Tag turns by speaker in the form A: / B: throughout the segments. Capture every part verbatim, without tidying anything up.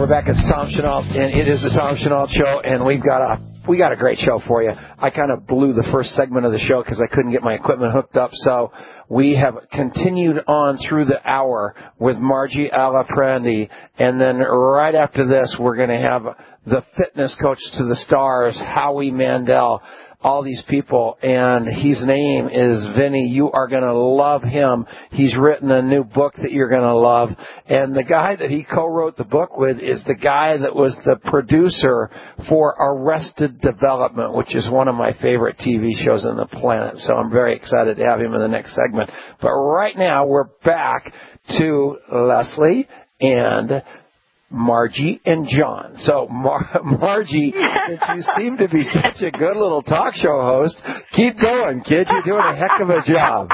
A: we're back. It's Tom Chenault, and it is the Tom Chenault Show, and we've got a we got a great show for you. I kind of blew the first segment of the show because I couldn't get my equipment hooked up, so we have continued on through the hour with Margie Alaprandi, and then right after this, we're going to have the fitness coach to the stars, Howie Mandel, all these people, and his name is Vinny. You are going to love him. He's written a new book that you're going to love, and the guy that he co-wrote the book with is the guy that was the producer for Arrested Development, which is one of my favorite T V shows on the planet, so I'm very excited to have him in the next segment. But right now, we're back to Leslie and Margie and John. So, Mar- Margie, since you seem to be such a good little talk show host, keep going, kid. You're doing a heck of a job.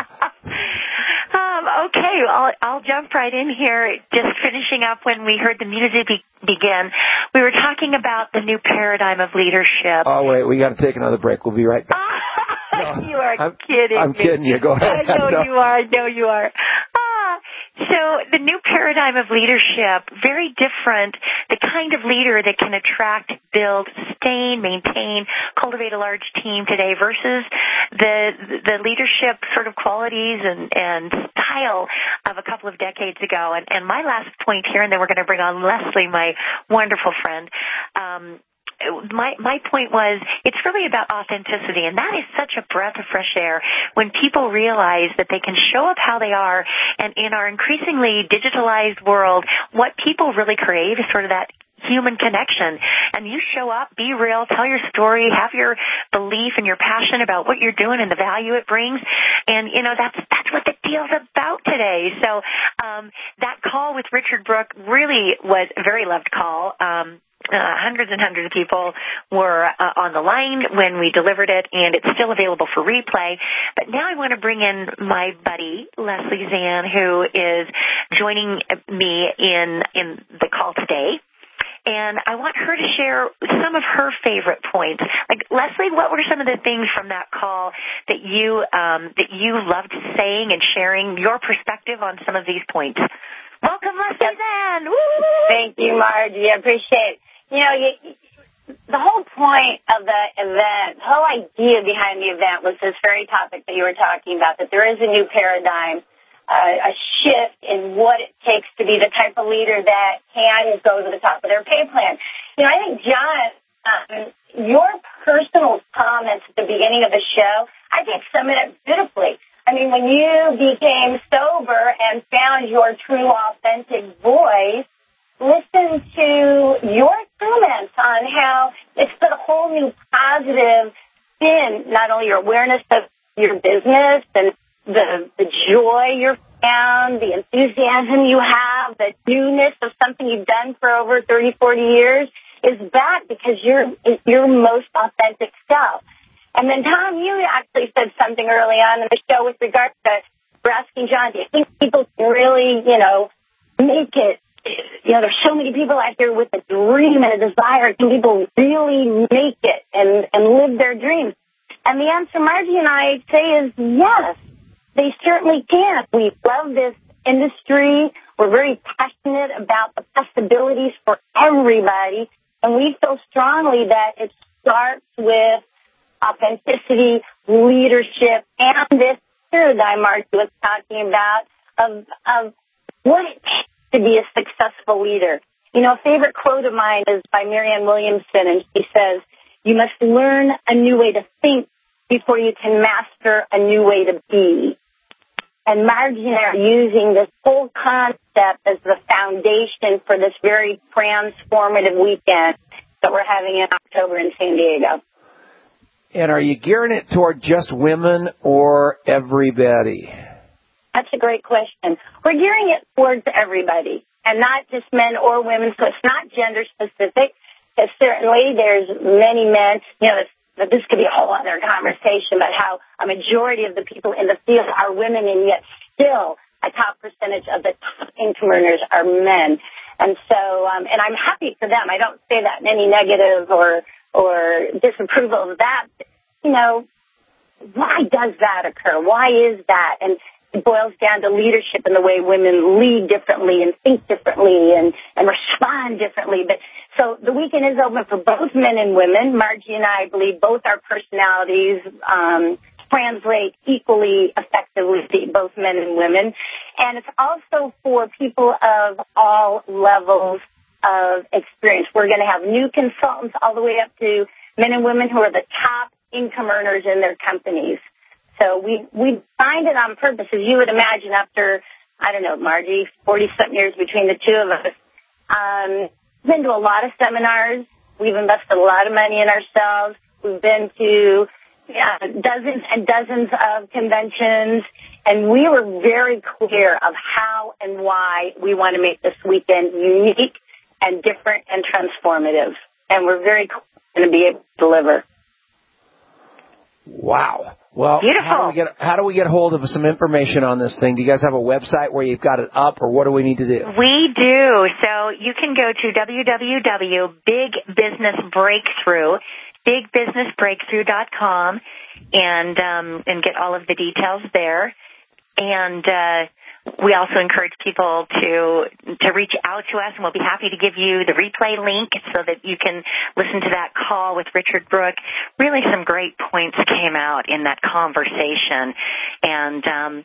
B: Um, okay, I'll, I'll jump right in here. Just finishing up when we heard the music be- begin, we were talking about the new paradigm of leadership.
A: Oh, wait, we got to take another break. We'll be right back.
B: No, you are
A: I'm,
B: kidding
A: I'm
B: me.
A: kidding you. Go ahead.
B: I know
A: no.
B: you are. I know you are. Ah, so the new paradigm of leadership, very different, the kind of leader that can attract, build, sustain, maintain, cultivate a large team today versus the the leadership sort of qualities and, and style of a couple of decades ago. And, and my last point here, and then we're going to bring on Leslie, my wonderful friend, um, My my point was, it's really about authenticity, and that is such a breath of fresh air when people realize that they can show up how they are, and in our increasingly digitalized world, what people really crave is sort of that human connection. And you show up, be real, tell your story, have your belief and your passion about what you're doing and the value it brings, and, you know, that's that's what the deal's about today. So um, that call with Richard Brooke really was a very loved call. Um Uh, hundreds and hundreds of people were uh, on the line when we delivered it, and it's still available for replay. But now I want to bring in my buddy, Leslie Zan, who is joining me in, in the call today. And I want her to share some of her favorite points. Like, Leslie, what were some of the things from that call that you um, that you loved saying and sharing your perspective on some of these points? Welcome, Leslie Zan. Woo!
C: Thank you, Margie. I appreciate it. You know, you, the whole point of the event, the whole idea behind the event was this very topic that you were talking about, that there is a new paradigm, uh, a shift in what it takes to be the type of leader that can go to the top of their pay plan. You know, I think, John, um, your personal comments at the beginning of the show, I think sum it up beautifully. I mean, when you became sober and found your true, authentic voice, listen to your comments on how it's put a whole new positive spin, not only your awareness of your business and the, the joy you're found, the enthusiasm you have, the newness of something you've done for over thirty, forty years is back because you're your most authentic self. And then, Tom, you actually said something early on in the show with regard to, we're asking John, do you think people can really, you know, make it? You know, there's so many people out here with a dream and a desire. Can people really make it and, and live their dreams? And the answer, Margie and I say, is yes, they certainly can. We love this industry. We're very passionate about the possibilities for everybody. And we feel strongly that it starts with authenticity, leadership, and this paradigm Margie was talking about of, of what it takes to be a successful leader. You know, a favorite quote of mine is by Marianne Williamson, and she says, you must learn a new way to think before you can master a new way to be. And Margie and I are using this whole concept as the foundation for this very transformative weekend that we're having in October in San Diego.
A: And are you gearing it toward just women or everybody?
C: That's a great question. We're gearing it towards everybody, and not just men or women, so it's not gender specific, because certainly there's many men, you know, this could be a whole other conversation about how a majority of the people in the field are women, and yet still a top percentage of the top income earners are men. And so, um, and I'm happy for them. I don't say that in any negative or, or disapproval of that. You know, why does that occur? Why is that? And it boils down to leadership and the way women lead differently and think differently and, and respond differently. But so the weekend is open for both men and women. Margie and I believe both our personalities um, translate equally effectively to both men and women. And it's also for people of all levels of experience. We're going to have new consultants all the way up to men and women who are the top income earners in their companies. So we we designed it on purpose, as you would imagine, after, I don't know, Margie, forty-something years between the two of us. Um, we've been to a lot of seminars. We've invested a lot of money in ourselves. We've been to uh, dozens and dozens of conventions, and we were very clear of how and why we want to make this weekend unique and different and transformative. And we're very going to be able to deliver.
A: Wow. Well,
B: Beautiful.
A: how do we get how do we get hold of some information on this thing? Do you guys have a website where you've got it up, or what do we need to do?
B: We do. So you can go to w w w dot big business breakthrough, big business breakthrough dot com, and um, and get all of the details there. And uh, we also encourage people to to reach out to us, and we'll be happy to give you the replay link so that you can listen to that call with Richard Brooke. Really some great points came out in that conversation. And um,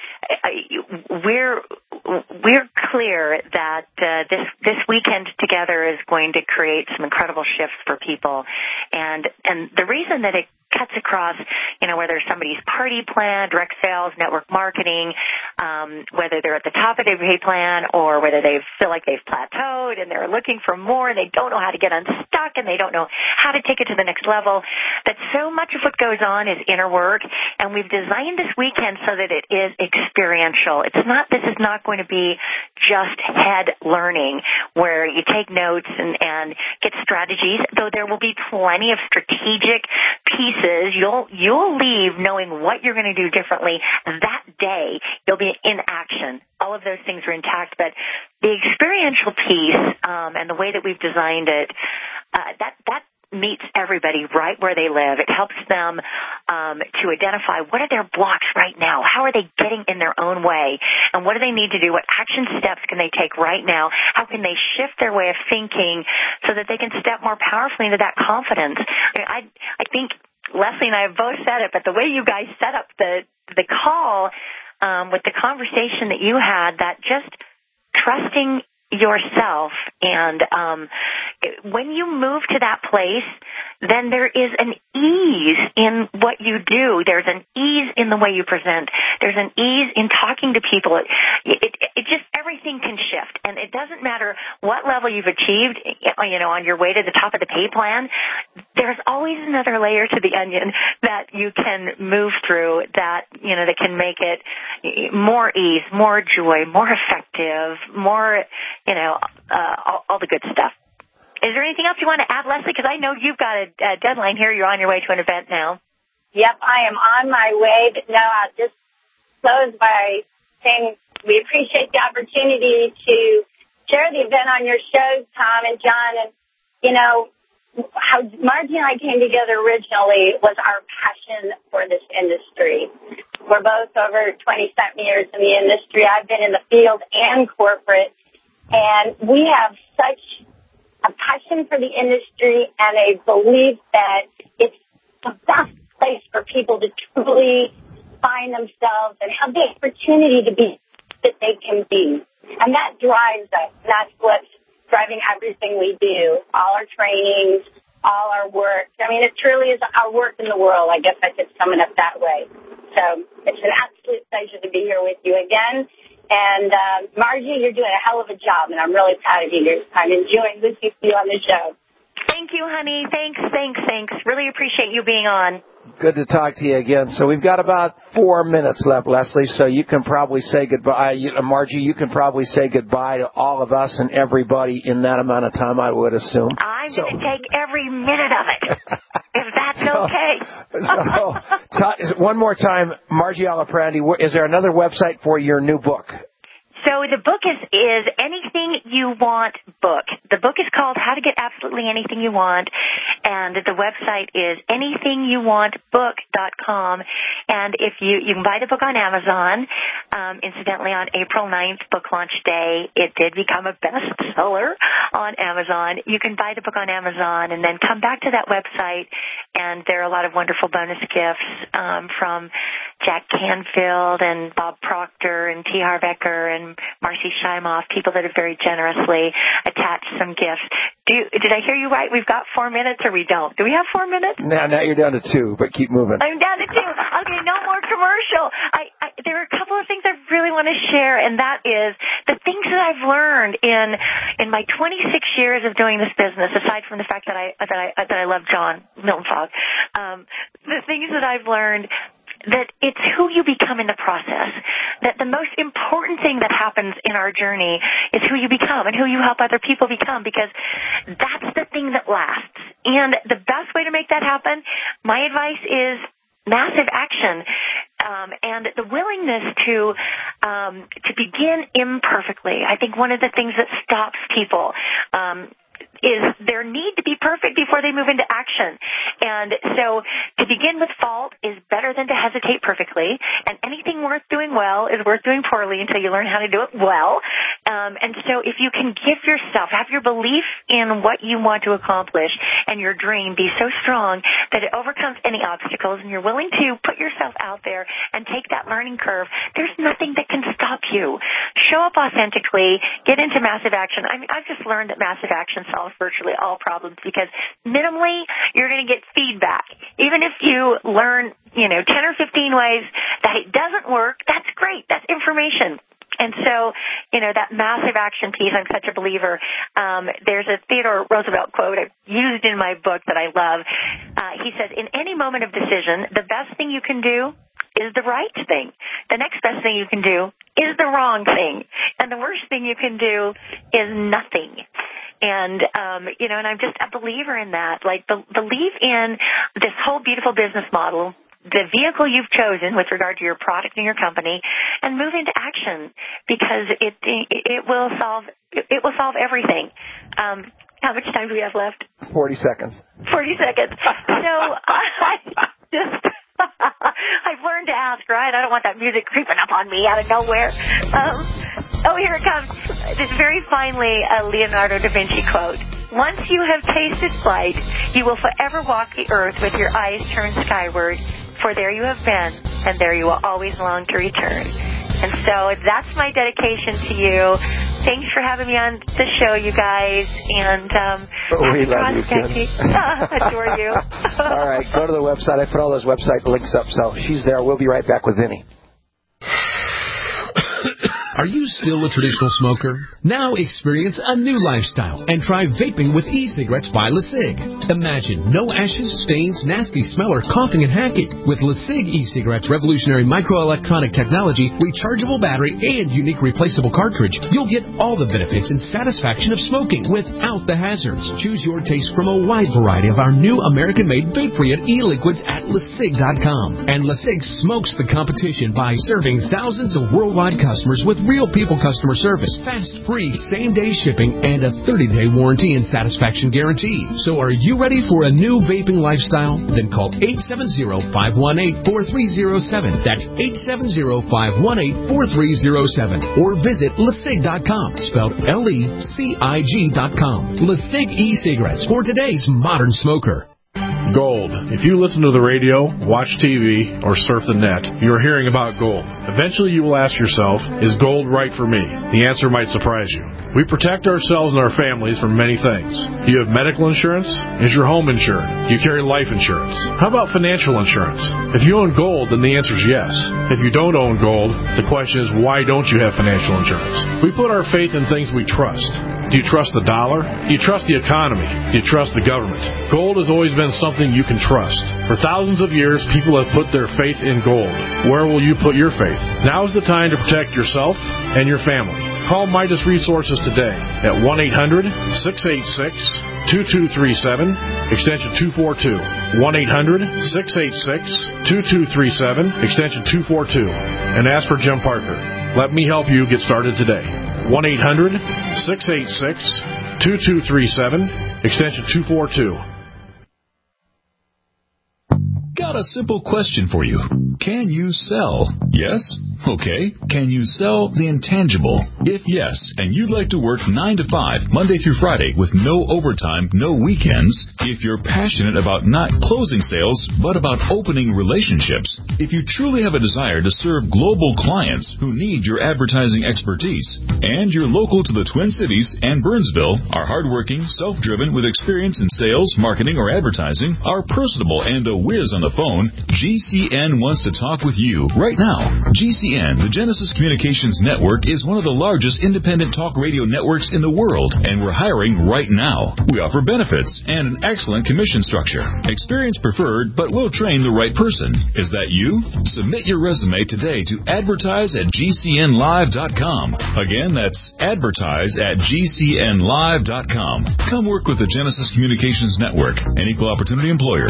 B: we're we're clear that uh, this this weekend together is going to create some incredible shifts for people. And and the reason that it cuts across, you know, whether somebody's party plan, direct sales, network marketing, um, whether they're at the top of their pay plan or whether they feel like they've plateaued and they're looking for more and they don't know how to get unstuck and they don't know how to take it to the next level, that so much of what goes on is inner work, and we've designed this weekend so that it is experiential. It's not, this is not going to be just head learning where you take notes and, and get strategies, though there will be plenty of strategic pieces. You'll you'll leave knowing what you're going to do differently that day. You'll be in action. All of those things are intact, but the experiential piece um, and the way that we've designed it, uh, that that meets everybody right where they live. It helps them um, to identify what are their blocks right now. How are they getting in their own way? And what do they need to do? What action steps can they take right now? How can they shift their way of thinking so that they can step more powerfully into that confidence? I mean, I, I think Leslie and I have both said it, but the way you guys set up the the call um, with the conversation that you had, that just trusting yourself, and um, when you move to that place, then there is an ease in what you do. There's an ease in the way you present. There's an ease in talking to people. It, it, it just, everything can shift, and it doesn't matter what level you've achieved, you know, on your way to the top of the pay plan. There's always another layer to the onion that you can move through that, you know, that can make it more ease, more joy, more effective, more, you know, uh, all, all the good stuff. Is there anything else you want to add, Leslie? Because I know you've got a, a deadline here. You're on your way to an event now.
C: Yep, I am on my way. But no, I'll just close by saying we appreciate the opportunity to share the event on your show, Tom and John. And, you know, how Margie and I came together originally was our passion for this industry. We're both over twenty-something years in the industry. I've been in the field and corporate. And we have such a passion for the industry and a belief that it's the best place for people to truly find themselves and have the opportunity to be that they can be. And that drives us. That's what's driving everything we do, all our trainings, all our work. I mean, it truly is our work in the world. I guess I could sum it up that way. So it's an absolute pleasure to be here with you again. And, uh, Margie, you're doing a hell of a job, and I'm really proud of you. I'm enjoying listening to you on the show.
B: Thank you, honey. Thanks, thanks, thanks. Really appreciate you being on.
A: Good to talk to you again. So we've got about four minutes left, Leslie, so you can probably say goodbye. You, Margie, you can probably say goodbye to all of us and everybody in that amount of time, I would assume.
B: I'm
A: so.
B: going to take every minute of it, if that's
A: so,
B: okay.
A: so, t- one more time, Margie Aliprandi, is there another website for your new book?
B: So the book is, is Anything You Want Book. The book is called How to Get Absolutely Anything You Want, and the website is anything you want book dot com. And if you, you can buy the book on Amazon. Um, incidentally, on April ninth, book launch day, it did become a bestseller on Amazon. You can buy the book on Amazon and then come back to that website, and there are a lot of wonderful bonus gifts um, from Jack Canfield and Bob Proctor and T. Harv Eker and Marcy Shimoff, people that have very generously attached some gifts. Do, did I hear you right? We've got four minutes, or we don't? Do we have four minutes?
A: Now, now you're down to two, but keep moving.
B: I'm down to two. Okay, no more commercial. I, I, there are a couple of things I really want to share, and that is the things that I've learned in in my twenty-six years of doing this business. Aside from the fact that I that I that I love John Milton Fogg, um, the things that I've learned. That it's who you become in the process. That the most important thing that happens in our journey is who you become and who you help other people become, because that's the thing that lasts. And the best way to make that happen, my advice is massive action. Um, and the willingness to um, to begin imperfectly. I think one of the things that stops people um, is their need to be perfect before they move into action. And so to begin with fault is better than to hesitate perfectly. And anything worth doing well is worth doing poorly until you learn how to do it well. Um, and so if you can give yourself, have your belief in what you want to accomplish and your dream be so strong that it overcomes any obstacles, and you're willing to put yourself out there and take that learning curve, there's nothing that can stop you. Show up authentically, get into massive action. I mean, I've just learned that massive action solves virtually all problems, because minimally you're going to get feedback. Even if you learn, you know, ten or fifteen ways that it doesn't work, that's great. That's information. And so, you know, that massive action piece, I'm such a believer. Um, there's a Theodore Roosevelt quote I've used in my book that I love. Uh, he says, in any moment of decision, the best thing you can do is the right thing. The next best thing you can do is the wrong thing. And the worst thing you can do is nothing. And, um, you know, and I'm just a believer in that. Like, be- believe in this whole beautiful business model, the vehicle you've chosen with regard to your product and your company, and move into action, because it it will solve it will solve everything. Um, how much time do we have left?
A: Forty seconds.
B: Forty seconds. So I just I've learned to ask, right? I don't want that music creeping up on me out of nowhere. Um, oh, here it comes. This very finely a Leonardo da Vinci quote. Once you have tasted flight, you will forever walk the earth with your eyes turned skyward, for there you have been, and there you will always long to return. And so that's my dedication to you. Thanks for having me on the show, you guys. And um,
A: oh, we love you, Kim.
B: Adore you.
A: All right, go to the website. I put all those website links up, so she's there. We'll be right back with Vinny.
D: Are you still a traditional smoker? Now experience a new lifestyle and try vaping with e-cigarettes by LeSig. Imagine no ashes, stains, nasty smell, or coughing and hacking. With LeSig e-cigarettes' revolutionary microelectronic technology, rechargeable battery, and unique replaceable cartridge, you'll get all the benefits and satisfaction of smoking without the hazards. Choose your taste from a wide variety of our new American-made vape-free e-liquids at LeSig dot com. And LeSig smokes the competition by serving thousands of worldwide customers with real people customer service, fast, free, same-day shipping, and a thirty-day warranty and satisfaction guarantee. So are you ready for a new vaping lifestyle? Then call eight seven zero, five one eight, four three zero seven. That's eight seven zero, five one eight, four three zero seven. Or visit LeSig dot com, spelled L E C I G dot com. LeSig e-cigarettes for today's modern smoker.
E: Gold. If you listen to the radio, watch T V, or surf the net, you are hearing about gold. Eventually you will ask yourself, is gold right for me? The answer might surprise you. We protect ourselves and our families from many things. Do you have medical insurance? Is your home insured? Do you carry life insurance? How about financial insurance? If you own gold, then the answer is yes. If you don't own gold, the question is, why don't you have financial insurance? We put our faith in things we trust. Do you trust the dollar? Do you trust the economy? Do you trust the government? Gold has always been something you can trust. For thousands of years, people have put their faith in gold. Where will you put your faith? Now is the time to protect yourself and your family. Call Midas Resources today at one eight hundred, six eight six, two two three seven, extension two four two. one eight hundred, six eight six, two two three seven, extension two four two. And ask for Jim Parker. Let me help you get started today. one eight hundred six eight six two two three seven, extension two four two.
F: Got a simple question for you. Can you sell? Yes? Okay. Can you sell the intangible? If yes, and you'd like to work nine to five, Monday through Friday, with no overtime, no weekends, if you're passionate about not closing sales, but about opening relationships, if you truly have a desire to serve global clients who need your advertising expertise, and you're local to the Twin Cities and Burnsville, are hardworking, self-driven, with experience in sales, marketing, or advertising, are personable, and a whiz on the phone, G C N wants to talk with you right now. G C N, the Genesis Communications Network, is one of the largest independent talk radio networks in the world, and we're hiring right now. We offer benefits and an excellent commission structure. Experience preferred, but we'll train the right person. Is that you? Submit your resume today to advertise at G C N live dot com. Again, that's advertise at G C N live dot com. Come work with the Genesis Communications Network, an equal opportunity employer.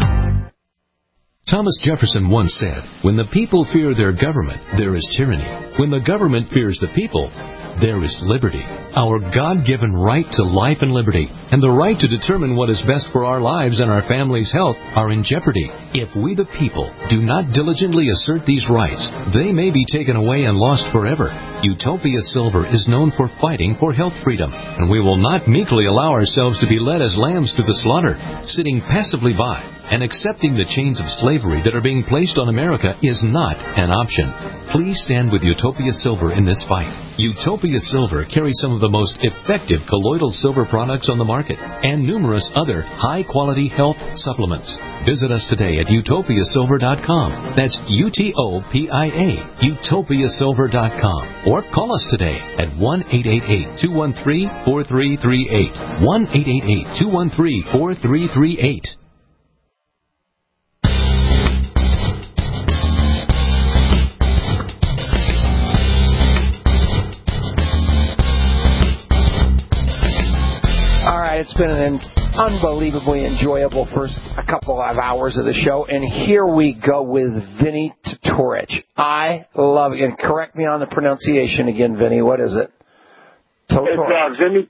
D: Thomas Jefferson once said, "When the people fear their government, there is tyranny. When the government fears the people, there is liberty." Our God-given right to life and liberty, and the right to determine what is best for our lives and our family's health, are in jeopardy. If we the people do not diligently assert these rights, they may be taken away and lost forever. Utopia Silver is known for fighting for health freedom, and we will not meekly allow ourselves to be led as lambs to the slaughter, sitting passively by. And accepting the chains of slavery that are being placed on America is not an option. Please stand with Utopia Silver in this fight. Utopia Silver carries some of the most effective colloidal silver products on the market and numerous other high-quality health supplements. Visit us today at utopia silver dot com. That's U T O P I A, utopia silver dot com. Or call us today at one eight eight eight, two one three, four three three eight. one eight eight eight, two one three, four three three eight.
A: It's been an unbelievably enjoyable first a couple of hours of the show, and here we go with Vinny Tortorich. I love it. And correct me on the pronunciation again, Vinny. What is it?
G: Tortorich. It's uh, Vinny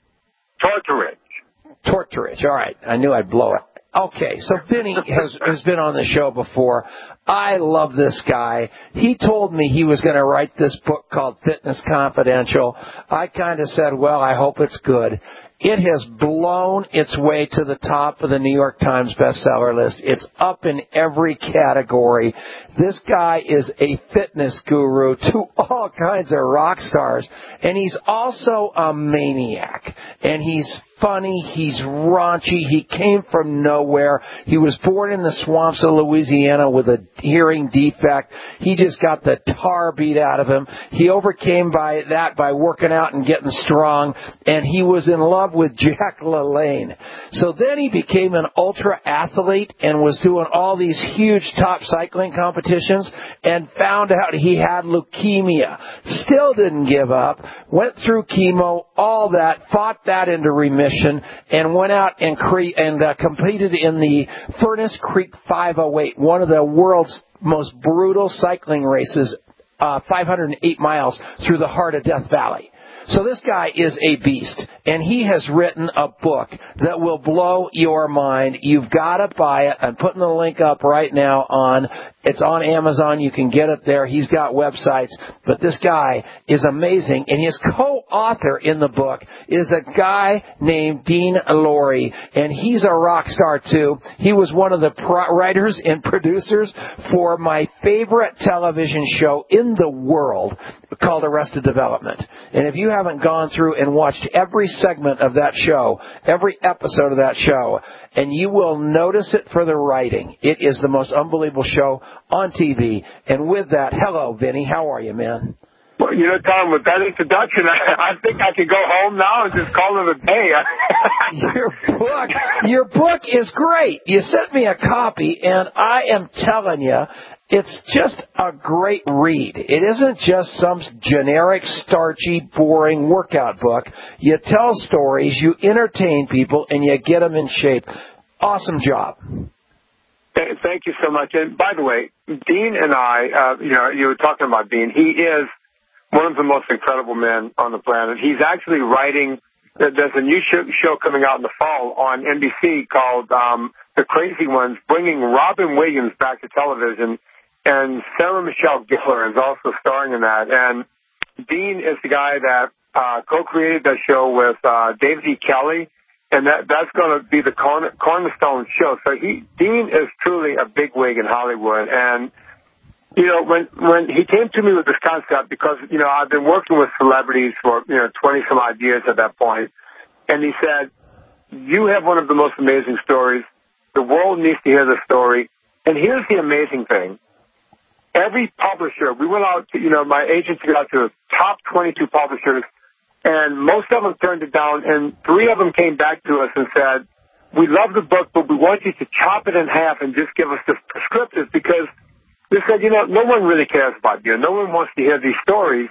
G: Tortorich.
A: Tortorich. All right. I knew I'd blow it. Okay, so Vinny has, has been on the show before. I love this guy. He told me he was going to write this book called Fitness Confidential. I kind of said, well, I hope it's good. It has blown its way to the top of the New York Times bestseller list. It's up in every category. This guy is a fitness guru to all kinds of rock stars, and he's also a maniac, and he's funny, he's raunchy, he came from nowhere. He was born in the swamps of Louisiana with a hearing defect. He just got the tar beat out of him. He overcame by that by working out and getting strong, and he was in love with Jack LaLanne. So then he became an ultra athlete and was doing all these huge top cycling competitions and found out he had leukemia. Still didn't give up, went through chemo, all that, fought that into remission, and went out and cre- and uh, competed in the Furnace Creek five oh eight, one of the world's most brutal cycling races, uh, five hundred eight miles through the heart of Death Valley. So this guy is a beast, and he has written a book that will blow your mind. You've got to buy it. I'm putting the link up right now on, it's on Amazon. You can get it there. He's got websites, but this guy is amazing. And his co-author in the book is a guy named Dean Lorey, and he's a rock star too. He was one of the pro- writers and producers for my favorite television show in the world called Arrested Development. And if you haven't gone through and watched every segment of that show, every episode of that show, and you will notice it for the writing. It is the most unbelievable show on T V. And with that, hello, Vinny. How are you, man?
G: Well, you know, Tom, with that introduction, I, I think I could go home now and just call it a day.
A: Your book, your book is great. You sent me a copy, and I am telling you, it's just a great read. It isn't just some generic, starchy, boring workout book. You tell stories, you entertain people, and you get them in shape. Awesome job.
G: Thank you so much. And by the way, Dean and I, uh, you know, you were talking about Dean. He is one of the most incredible men on the planet. He's actually writing, there's a new show, show coming out in the fall on N B C called um, The Crazy Ones, bringing Robin Williams back to television, and Sarah Michelle Gellar is also starring in that. And Dean is the guy that uh, co-created that show with uh, David E. Kelly, and that that's going to be the corner, cornerstone show. So he, Dean is truly a bigwig in Hollywood. And, you know, when when he came to me with this concept, because, you know, I've been working with celebrities for, you know, twenty-some-odd years at that point, and he said, you have one of the most amazing stories. The world needs to hear the story. And here's the amazing thing. Every publisher, we went out to, you know, my agency got out to the top twenty-two publishers, and most of them turned it down, and three of them came back to us and said, we love the book, but we want you to chop it in half and just give us the prescriptive, because they said, you know, no one really cares about you. No one wants to hear these stories.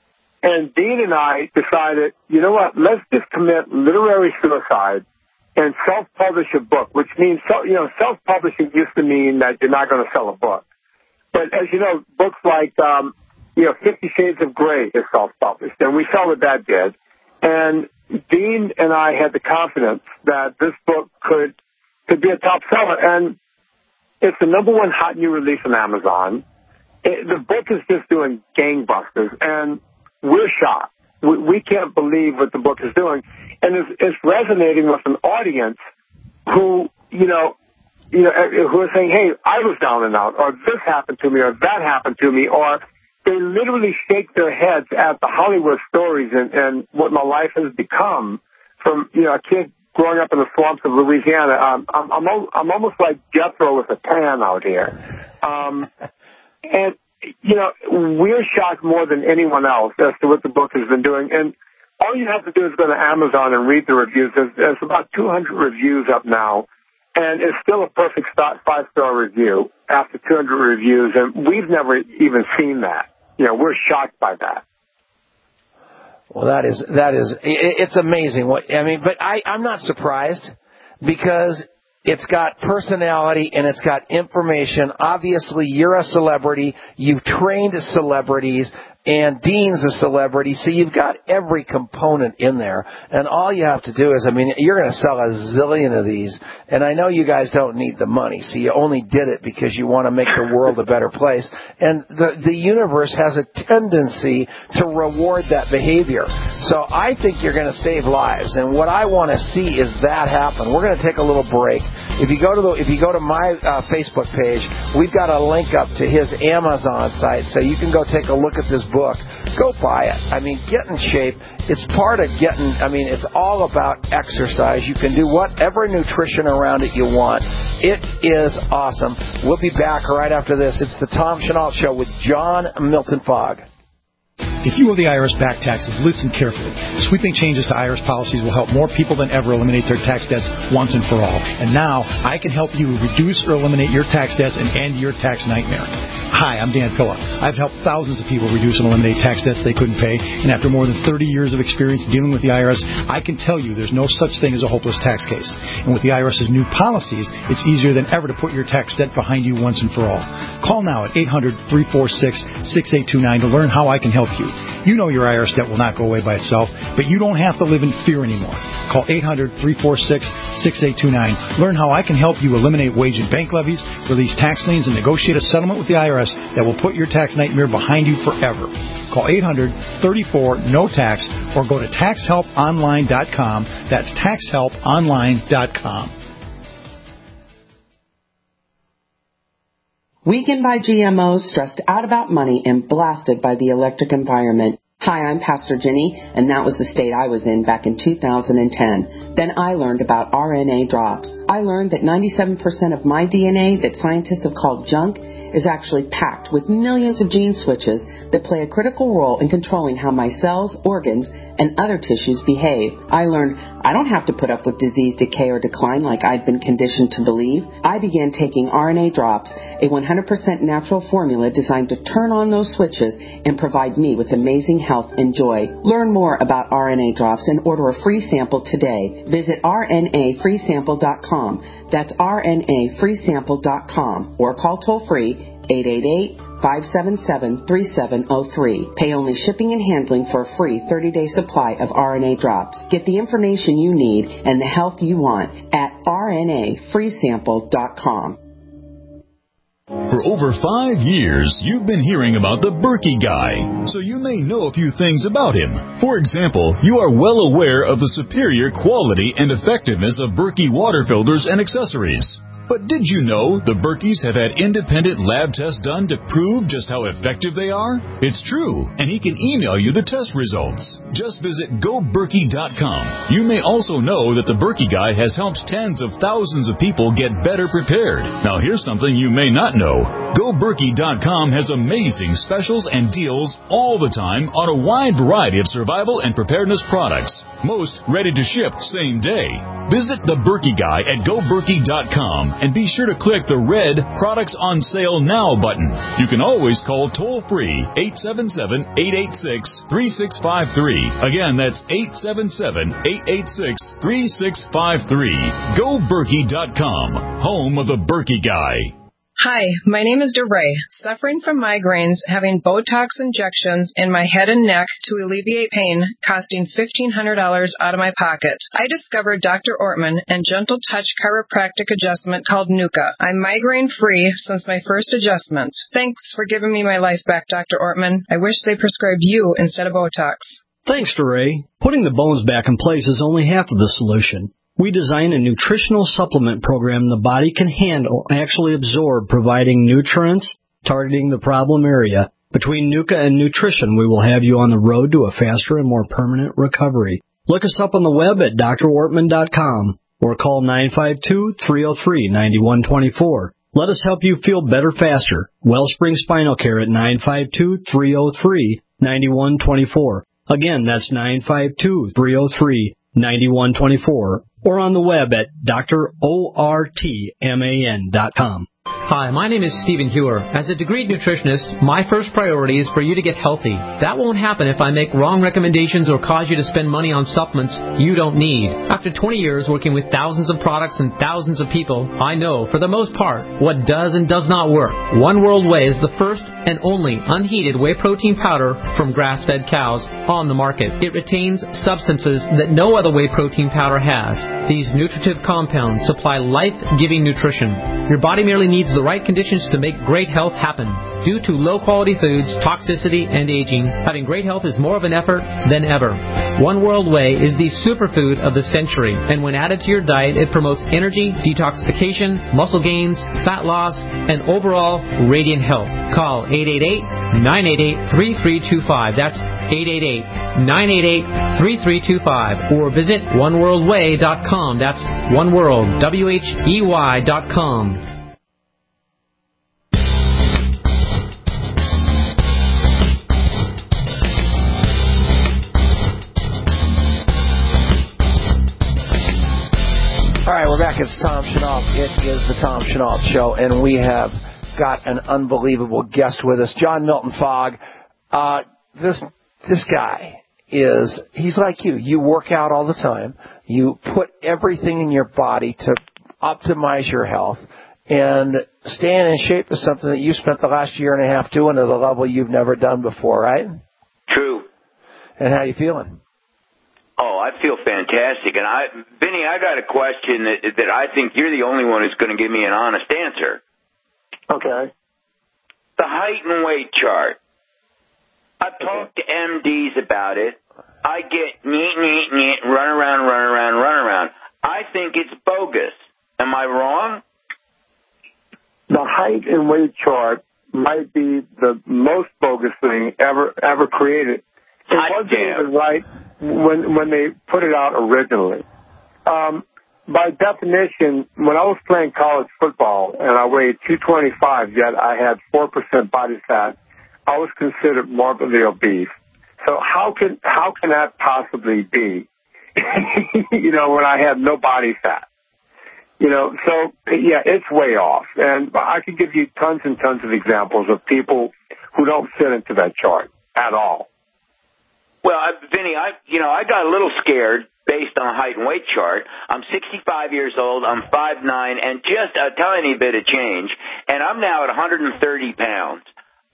G: And Dean and I decided, you know what, let's just commit literary suicide and self-publish a book, which means, you know, self-publishing used to mean that you're not going to sell a book. But as you know, books like, um, you know, Fifty Shades of Grey is self-published, and we saw what that did. And Dean and I had the confidence that this book could could be a top seller, and it's the number one hot new release on Amazon. It, the book is just doing gangbusters, and we're shocked. We, we can't believe what the book is doing, and it's, it's resonating with an audience who, you know, you know, who are saying, hey, I was down and out, or this happened to me, or that happened to me, or they literally shake their heads at the Hollywood stories and, and what my life has become from, you know, a kid growing up in the swamps of Louisiana. Um, I'm, I'm, I'm almost like Jethro with a pan out here. Um, and, you know, we're shocked more than anyone else as to what the book has been doing. And all you have to do is go to Amazon and read the reviews. There's, there's about two hundred reviews up now. And it's still a perfect five-star review after two hundred reviews, and we've never even seen that. You know, we're shocked by that.
A: Well, that is that is it's amazing. What I mean, but I I'm not surprised, because it's got personality and it's got information. Obviously, you're a celebrity. You've trained celebrities. And Dean's a celebrity, so you've got every component in there. And all you have to do is, I mean, you're going to sell a zillion of these. And I know you guys don't need the money, so you only did it because you want to make the world a better place. And the, the universe has a tendency to reward that behavior. So I think you're going to save lives. And what I want to see is that happen. We're going to take a little break. If you go to the, if you go to my uh, Facebook page, we've got a link up to his Amazon site, so you can go take a look at this book. book, go buy it. I mean, get in shape. It's part of getting, I mean, it's all about exercise. You can do whatever nutrition around it you want. It is awesome. We'll be back right after this. It's the Tom Chenault Show with John Milton Fogg.
H: If you owe the I R S back taxes, listen carefully. Sweeping changes to I R S policies will help more people than ever eliminate their tax debts once and for all. And now, I can help you reduce or eliminate your tax debts and end your tax nightmare. Hi, I'm Dan Pilla. I've helped thousands of people reduce and eliminate tax debts they couldn't pay, and after more than thirty years of experience dealing with the I R S, I can tell you there's no such thing as a hopeless tax case. And with the IRS's new policies, it's easier than ever to put your tax debt behind you once and for all. Call now at eight hundred, three four six, six eight two nine to learn how I can help you. You know your I R S debt will not go away by itself, but you don't have to live in fear anymore. Call eight hundred, three four six, six eight two nine. Learn how I can help you eliminate wage and bank levies, release tax liens, and negotiate a settlement with the I R S that will put your tax nightmare behind you forever. Call eight hundred, thirty-four, N O T A X or go to tax help online dot com. That's tax help online dot com.
I: Weakened by G M Os, stressed out about money, and blasted by the electric environment. Hi, I'm Pastor Jenny, and that was the state I was in back in two thousand ten. Then I learned about R N A drops. I learned that ninety-seven percent of my D N A that scientists have called junk is actually packed with millions of gene switches that play a critical role in controlling how my cells, organs, and other tissues behave. I learned I don't have to put up with disease, decay, or decline like I'd been conditioned to believe. I began taking R N A drops, a one hundred percent natural formula designed to turn on those switches and provide me with amazing health and joy. Learn more about R N A drops and order a free sample today. Visit R N A free sample dot com. That's R N A free sample dot com or call toll free eight eight eight, five seven seven, three seven zero three. Pay only shipping and handling for a free thirty-day supply of R N A drops. Get the information you need and the health you want at R N A free sample dot com.
F: For over five years, you've been hearing about the Berkey Guy, so you may know a few things about him. For example, you are well aware of the superior quality and effectiveness of Berkey water filters and accessories. But did you know the Berkeys have had independent lab tests done to prove just how effective they are? It's true, and he can email you the test results. Just visit go berkey dot com. You may also know that the Berkey Guy has helped tens of thousands of people get better prepared. Now here's something you may not know. go berkey dot com has amazing specials and deals all the time on a wide variety of survival and preparedness products. Most ready to ship same day. Visit the Berkey Guy at go berkey dot com and be sure to click the red Products on Sale Now button. You can always call toll-free eight seven seven, eight eight six, three six five three. Again, that's eight seven seven, eight eight six, three six five three. go berkey dot com, home of the Berkey Guy.
J: Hi, my name is DeRay, suffering from migraines, having Botox injections in my head and neck to alleviate pain, costing fifteen hundred dollars out of my pocket. I discovered Doctor Ortman and Gentle Touch chiropractic adjustment called Nuka. I'm migraine-free since my first adjustment. Thanks for giving me my life back, Doctor Ortman. I wish they prescribed you instead of Botox.
K: Thanks, DeRay. Putting the bones back in place is only half of the solution. We design a nutritional supplement program the body can handle and actually absorb, providing nutrients, targeting the problem area. Between Nuka and nutrition, we will have you on the road to a faster and more permanent recovery. Look us up on the web at d r ortman dot com or call nine five two, three zero three, nine one two four. Let us help you feel better faster. Wellspring Spinal Care at nine five two, three zero three, nine one two four. Again, that's nine five two, three zero three, nine one two four. Or on the web at D R ortman dot com.
L: Hi, my name is Stephen Hewer. As a degreed nutritionist, my first priority is for you to get healthy. That won't happen if I make wrong recommendations or cause you to spend money on supplements you don't need. After twenty years working with thousands of products and thousands of people, I know, for the most part, what does and does not work. One World Whey is the first and only unheated whey protein powder from grass-fed cows on the market. It retains substances that no other whey protein powder has. These nutritive compounds supply life-giving nutrition. Your body merely needs the right conditions to make great health happen. Due to low-quality foods, toxicity, and aging, having great health is more of an effort than ever. One World Whey is the superfood of the century, and when added to your diet, it promotes energy, detoxification, muscle gains, fat loss, and overall radiant health. Call eight eight eight, nine eight eight, three three two five. That's eight eight eight, nine eight eight, three three two five. Or visit one world way dot com. That's oneworld, W H E Y dot com.
A: All right, we're back. It's Tom Chenault. It is the Tom Chenault Show, and we have got an unbelievable guest with us, John Milton Fogg. Uh, this this guy is, he's like you. You work out all the time. You put everything in your body to optimize your health, and staying in shape is something that you spent the last year and a half doing at a level you've never done before, right?
M: True.
A: And how you feeling?
M: Oh, I feel fantastic. And I, Vinny, I got a question that, that I think you're the only one who's going to give me an honest answer.
G: Okay.
M: The height and weight chart. I've talked to M Ds about it. I get neat, neat, neat, run around, run around, run around. I think it's bogus. Am I wrong?
G: The height and weight chart might be the most bogus thing ever ever created. It wasn't even right when when they put it out originally. Um, by definition, when I was playing college football and I weighed two twenty-five, yet I had four percent body fat, I was considered morbidly obese. So how can how can that possibly be? You know, when I had no body fat. You know, so yeah, it's way off. And I could give you tons and tons of examples of people who don't fit into that chart at all.
M: Well, I, Vinny, I you know I got a little scared based on a height and weight chart. I'm sixty-five years old. I'm five nine, and just a tiny bit of change, and I'm now at one hundred thirty pounds.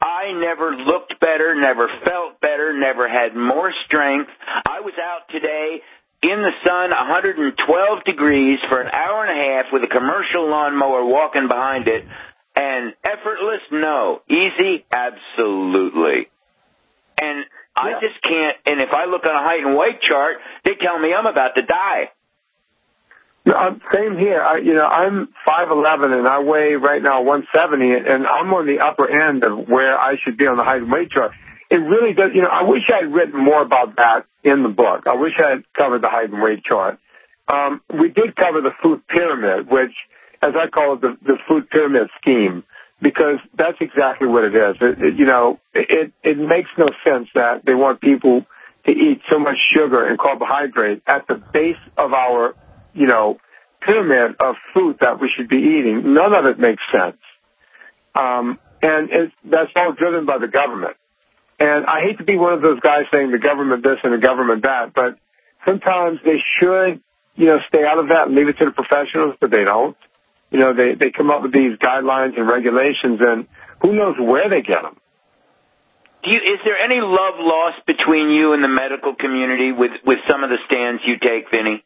M: I never looked better, never felt better, never had more strength. I was out today in the sun, one hundred twelve degrees for an hour and a half with a commercial lawnmower walking behind it. And effortless? No. Easy? Absolutely. And I
G: yeah.
M: just can't, and if I look on a height and weight chart, they tell me I'm about to die.
G: No, same here. I, you know, I'm five eleven and I weigh right now one seventy, and I'm on the upper end of where I should be on the height and weight chart. It really does. You know, I wish I had written more about that in the book. I wish I had covered the height and weight chart. Um, we did cover the food pyramid, which, as I call it, the, the food pyramid scheme, because that's exactly what it is. It, it, you know, it, it makes no sense that they want people to eat so much sugar and carbohydrate at the base of our, you know, pyramid of food that we should be eating. None of it makes sense. Um, and it's, that's all driven by the government. And I hate to be one of those guys saying the government this and the government that, but sometimes they should, you know, stay out of that and leave it to the professionals, but they don't. You know, they, they come up with these guidelines and regulations, and who knows where they get them.
M: Do you, is there any love lost between you and the medical community with, with some of the stands you take, Vinny?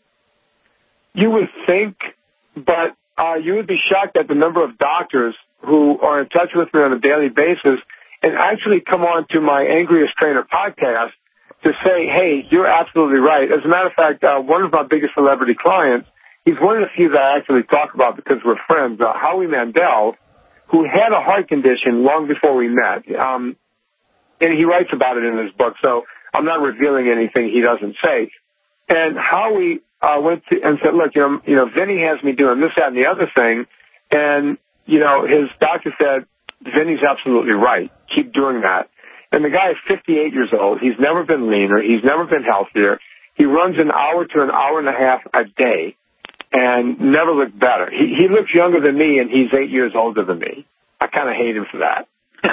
G: You would think, but uh, you would be shocked at the number of doctors who are in touch with me on a daily basis and actually come on to my Angriest Trainer podcast to say, hey, you're absolutely right. As a matter of fact, uh, one of my biggest celebrity clients, he's one of the few that I actually talk about because we're friends, uh, Howie Mandel, who had a heart condition long before we met. Um, and he writes about it in his book, so I'm not revealing anything he doesn't say. And Howie uh, went to, and said, look, you know, you know, Vinny has me doing this, that, and the other thing. And, you know, his doctor said, Vinny's absolutely right. Keep doing that. And the guy is fifty-eight years old. He's never been leaner. He's never been healthier. He runs an hour to an hour and a half a day and never looked better. He, he looks younger than me, and he's eight years older than me. I kind of hate him for that.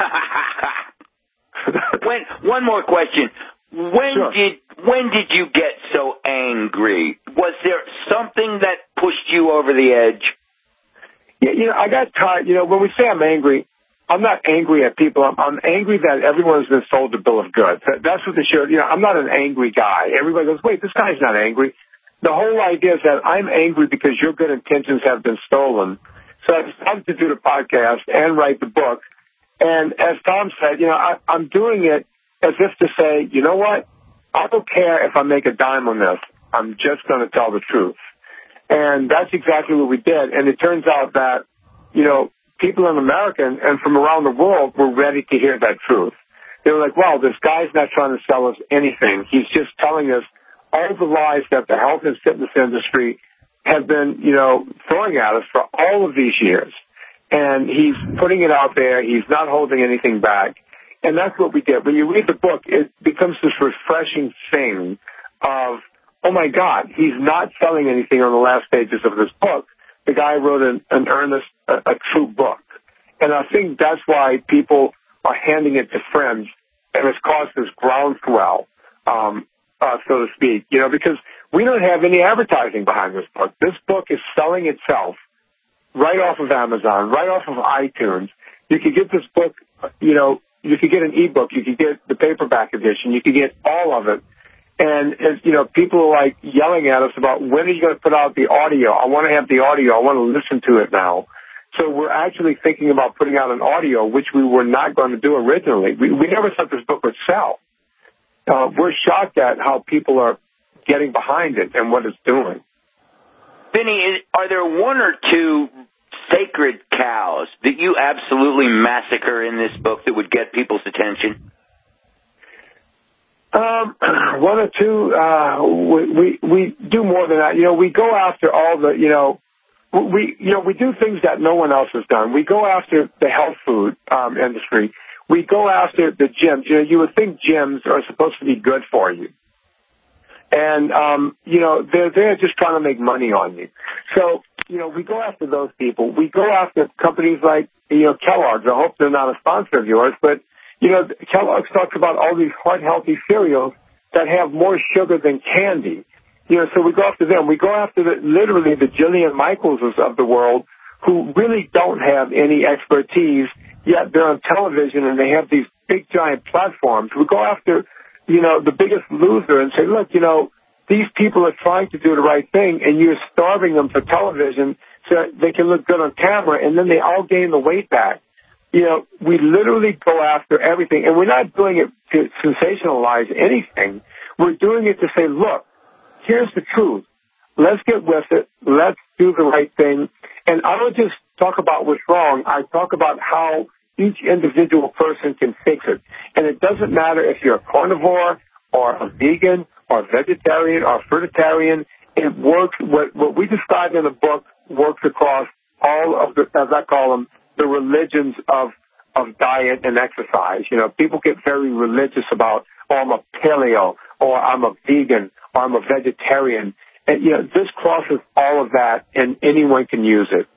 M: when, one more question. When sure. did when did you get so angry? Was there something that pushed you over the edge?
G: Yeah, you know, I got tired. You know, when we say I'm angry, I'm not angry at people. I'm, I'm angry that everyone's been sold a bill of goods. That's what the show. You know, I'm not an angry guy. Everybody goes, wait, this guy's not angry. The whole idea is that I'm angry because your good intentions have been stolen. So I decided to do the podcast and write the book. And as Tom said, you know, I, I'm doing it as if to say, you know what? I don't care if I make a dime on this. I'm just going to tell the truth. And that's exactly what we did. And it turns out that, you know, people in America and, and from around the world were ready to hear that truth. They were like, wow, this guy's not trying to sell us anything. He's just telling us all the lies that the health and fitness industry have been, you know, throwing at us for all of these years. And he's putting it out there. He's not holding anything back. And that's what we did. When you read the book, it becomes this refreshing thing of, oh, my God, he's not selling anything on the last pages of this book. The guy wrote an, an earnest, a, a true book. And I think that's why people are handing it to friends, and it's caused this groundswell, um, uh, so to speak, you know, because we don't have any advertising behind this book. This book is selling itself right off of Amazon, right off of iTunes. You could get this book, you know, you could get an ebook, you could get the paperback edition, you could get all of it. And, as, you know, people are like yelling at us about when are you going to put out the audio? I want to have the audio. I want to listen to it now. So we're actually thinking about putting out an audio, which we were not going to do originally. We, we never thought this book would sell. Uh, we're shocked at how people are getting behind it and what it's doing.
M: Vinny, are there one or two sacred cows that you absolutely massacre in this book that would get people's attention?
G: Um, one or two, uh, we, we, we do more than that. You know, we go after all the, you know, we, you know, we do things that no one else has done. We go after the health food, um, industry. We go after the gyms. You know, you would think gyms are supposed to be good for you. And, um, you know, they're, they're just trying to make money on you. So, you know, we go after those people. We go after companies like, you know, Kellogg's. I hope they're not a sponsor of yours, but, you know, Kellogg's talks about all these heart-healthy cereals that have more sugar than candy. You know, so we go after them. We go after the, literally the Jillian Michaelses of the world who really don't have any expertise, yet they're on television and they have these big giant platforms. We go after, you know, the biggest loser and say, look, you know, these people are trying to do the right thing, and you're starving them for television so they can look good on camera, and then they all gain the weight back. You know, we literally go after everything, and we're not doing it to sensationalize anything. We're doing it to say, look, here's the truth. Let's get with it. Let's do the right thing. And I don't just talk about what's wrong. I talk about how each individual person can fix it. And it doesn't matter if you're a carnivore or a vegan or a vegetarian or a fruitarian. It works. What, what we describe in the book works across all of the, as I call them, the religions of, of diet and exercise. You know, people get very religious about, oh, I'm a paleo, or I'm a vegan, or I'm a vegetarian. And, you know, this crosses all of that, and anyone can use it.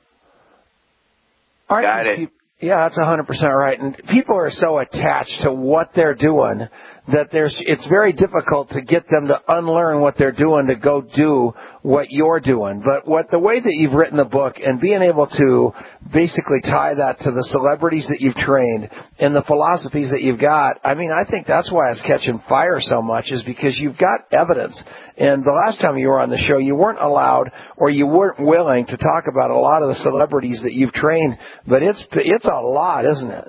A: All right. Got it. Yeah, that's one hundred percent right. And people are so attached to what they're doing that there's it's very difficult to get them to unlearn what they're doing to go do what you're doing. But what the way that you've written the book and being able to basically tie that to the celebrities that you've trained and the philosophies that you've got, I mean, I think that's why it's catching fire so much, is because you've got evidence. And the last time you were on the show, you weren't allowed or you weren't willing to talk about a lot of the celebrities that you've trained, but it's it's a lot, isn't it?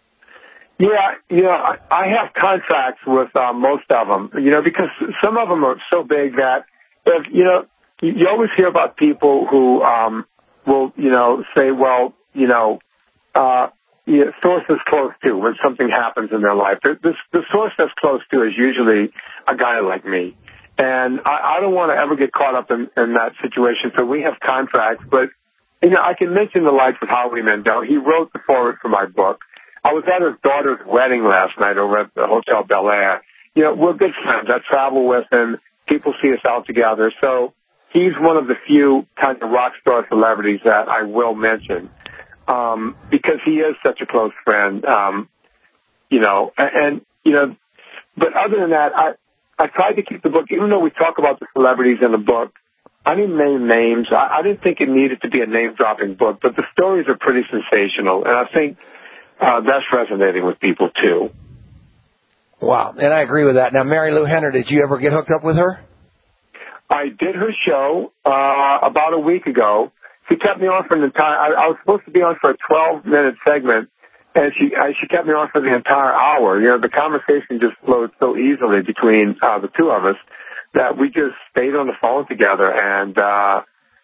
G: Yeah, you know, I, I have contracts with uh, most of them, you know, because some of them are so big that, if, you know, you, you always hear about people who um, will, you know, say, well, you know, uh, you know, source is close to when something happens in their life. The, the, the source that's close to is usually a guy like me. And I, I don't want to ever get caught up in, in that situation, so we have contracts. But, you know, I can mention the likes of Howie Mandel. He wrote the foreword for my book. I was at his daughter's wedding last night over at the Hotel Bel Air. You know, we're good friends. I travel with him. People see us out together. So he's one of the few kind of rock star celebrities that I will mention um, because he is such a close friend. Um, you know, and, and, you know, but other than that, I, I tried to keep the book, even though we talk about the celebrities in the book, I didn't name names. I, I didn't think it needed to be a name-dropping book, but the stories are pretty sensational. And I think Uh, that's resonating with people, too.
A: Wow, and I agree with that. Now, Mary Lou Henner, did you ever get hooked up with her?
G: I did her show uh, about a week ago. She kept me on for an entire – I, I was supposed to be on for a twelve-minute segment, and she I, she kept me on for the entire hour. You know, the conversation just flowed so easily between uh, the two of us that we just stayed on the phone together. And, uh,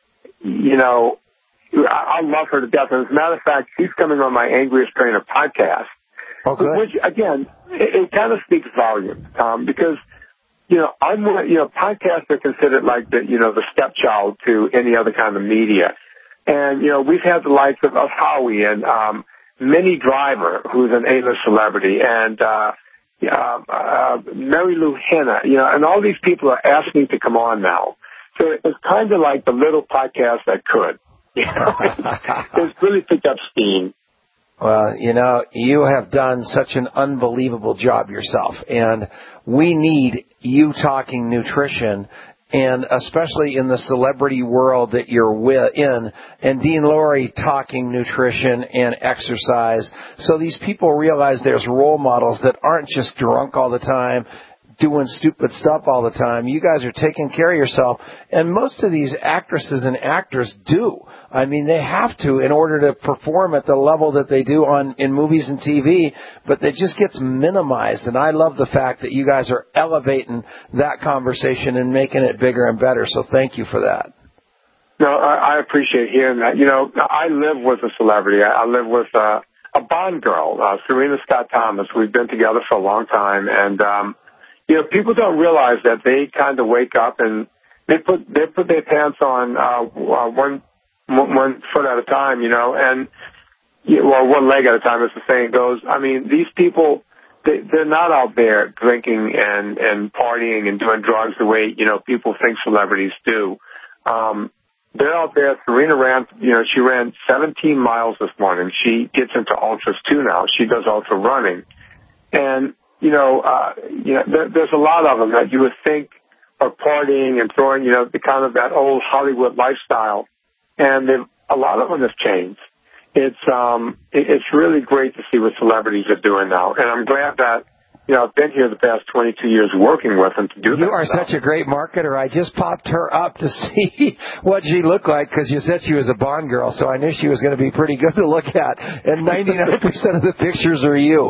G: you know – I love her to death. And as a matter of fact, she's coming on my Angriest Trainer podcast.
A: Oh, good.
G: Which, again, it, it kind of speaks volumes, um, because, you know, I'm, you know, podcasts are considered like the, you know, the stepchild to any other kind of media. And, you know, we've had the likes of, of Howie and, um, Minnie Driver, who's an A-list celebrity, and, uh, uh, uh, Mary Lou Henner, you know, and all these people are asking to come on now. So it's kind of like the little podcast that could. You know, it's really picked up steam.
A: Well, you know, you have done such an unbelievable job yourself, and we need you talking nutrition, and especially in the celebrity world that you're in, and Dean Lorey talking nutrition and exercise, so these people realize there's role models that aren't just drunk all the time, doing stupid stuff all the time. You guys are taking care of yourself. And most of these actresses and actors do. I mean, they have to in order to perform at the level that they do on in movies and T V, but it just gets minimized. And I love the fact that you guys are elevating that conversation and making it bigger and better. So thank you for that.
G: No, I, I appreciate hearing that. You know, I live with a celebrity. I, I live with uh, a Bond girl, uh, Serena Scott Thomas. We've been together for a long time. And, um, you know, people don't realize that they kind of wake up and they put they put their pants on uh, one one foot at a time, you know, and well, one leg at a time, as the saying goes. I mean, these people, they, they're not out there drinking and and partying and doing drugs the way, you know, people think celebrities do. Um, they're out there. Serena ran, you know, she ran seventeen miles this morning. She gets into ultras too now. She does ultra running, and you know, uh, you know, there, there's a lot of them that you would think are partying and throwing, you know, the kind of that old Hollywood lifestyle. And a lot of them have changed. it's um, it, it's really great to see what celebrities are doing now, and I'm glad that. You know, I've been here the past twenty-two years working with them to do that.
A: You are stuff. Such a great marketer. I just popped her up to see what she looked like because you said she was a Bond girl, so I knew she was going to be pretty good to look at. And ninety-nine percent of the pictures are you.